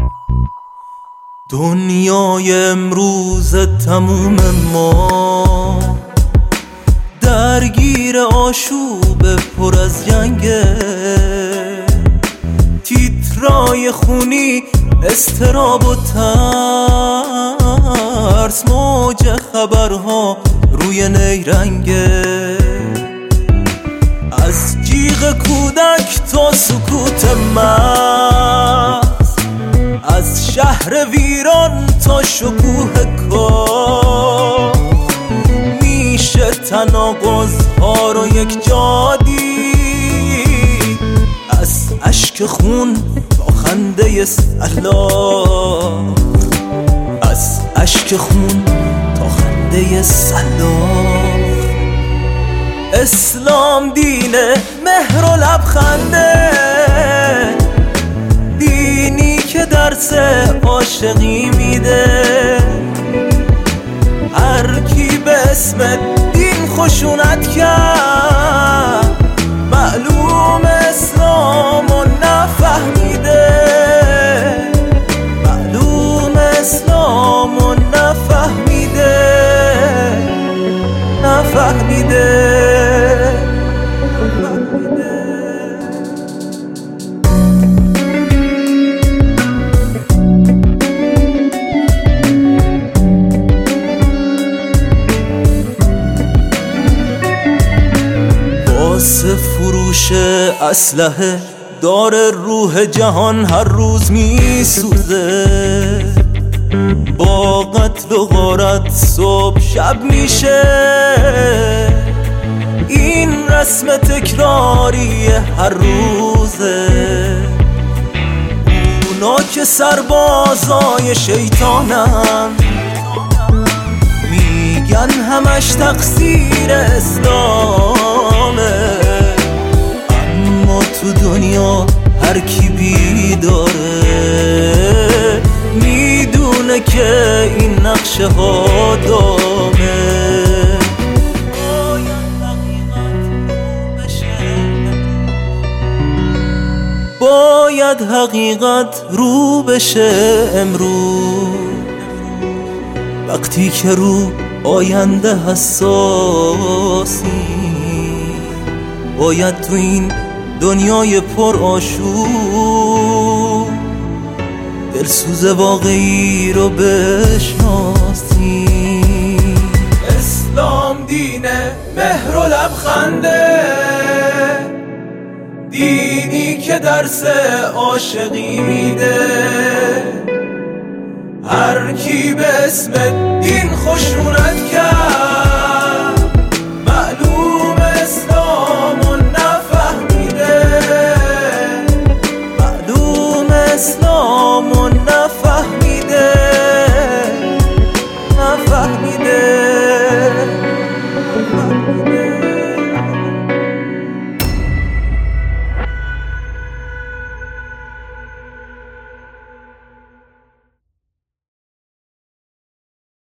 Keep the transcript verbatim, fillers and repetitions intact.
دنیای امروز تموم ما درگیر آشوب پر از جنگه، تیترای خونی، استراب و ترس، موج خبرها روی نیرنگه. از جیغ کودک تا سکوت مغز، از شهر ویران تا شکوه کاخ، میشه تناقض‌ها رو یک جا دید، از اشک خون تا خنده سلاخ، از اشک خون تا خنده سلاخ. اسلام دین مهر و لبخنده، دینی که درس عاشقی میده. هر کی به اسم دین خشونت کرد، معلوم اسلامو نفهمیده، معلوم اسلامو نفهمیده، نفهمیده. واسه فروش اسلحه داره روح جهان هر روز میسوزه، با قتل و غارت صبح شب میشه. این رسم تکراری هر روزه، اونا که سربازای شیطانن، میگن همش تقصیر اسلامه. اما تو دنیا هر کی بیداره، میدونه که این نقشه ها دامه. باید حقیقت رو بشه امروز، وقتی که رو آینده حساسی. باید تو این دنیای پر آشوب، دلسوز واقعی رو بشناسی. اسلام دین مهر و لبخنده، دینی که درس عاشقی میده. هر کی به اسم دین خشونت